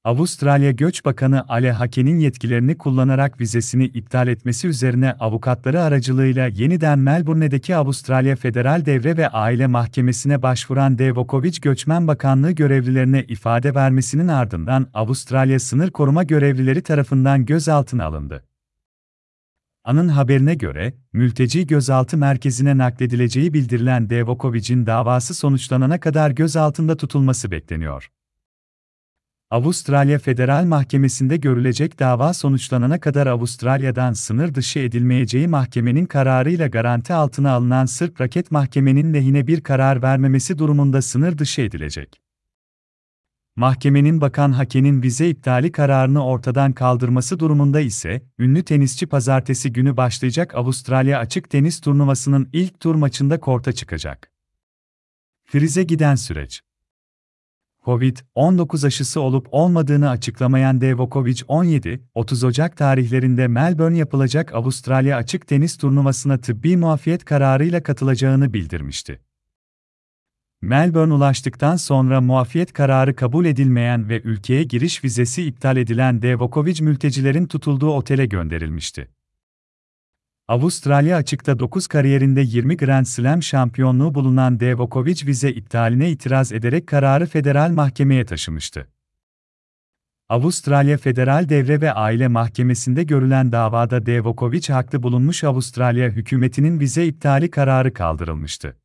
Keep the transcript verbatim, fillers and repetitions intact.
Avustralya Göç Bakanı Ale Hake'nin yetkilerini kullanarak vizesini iptal etmesi üzerine avukatları aracılığıyla yeniden Melbourne'deki Avustralya Federal Devre ve Aile Mahkemesi'ne başvuran Djokovic Göçmen Bakanlığı görevlilerine ifade vermesinin ardından Avustralya Sınır Koruma görevlileri tarafından gözaltına alındı. Anın haberine göre, mülteci gözaltı merkezine nakledileceği bildirilen Djokovic'in davası sonuçlanana kadar gözaltında tutulması bekleniyor. Avustralya Federal Mahkemesi'nde görülecek dava sonuçlanana kadar Avustralya'dan sınır dışı edilmeyeceği mahkemenin kararıyla garanti altına alınan Sırp Raket Mahkemenin lehine bir karar vermemesi durumunda sınır dışı edilecek. Mahkemenin Bakan Hake'nin vize iptali kararını ortadan kaldırması durumunda ise, ünlü tenisçi pazartesi günü başlayacak Avustralya Açık Tenis Turnuvası'nın ilk tur maçında korta çıkacak. Krize giden süreç. Covid on dokuz aşısı olup olmadığını açıklamayan Djokovic on yedi otuz Ocak tarihlerinde Melbourne yapılacak Avustralya Açık Tenis Turnuvası'na tıbbi muafiyet kararıyla katılacağını bildirmişti. Melbourne ulaştıktan sonra muafiyet kararı kabul edilmeyen ve ülkeye giriş vizesi iptal edilen Djokovic mültecilerin tutulduğu otele gönderilmişti. Avustralya Açık'ta dokuz kariyerinde yirmi Grand Slam şampiyonluğu bulunan Djokovic vize iptaline itiraz ederek kararı federal mahkemeye taşımıştı. Avustralya Federal Devre ve Aile Mahkemesi'nde görülen davada Djokovic haklı bulunmuş, Avustralya hükümetinin vize iptali kararı kaldırılmıştı.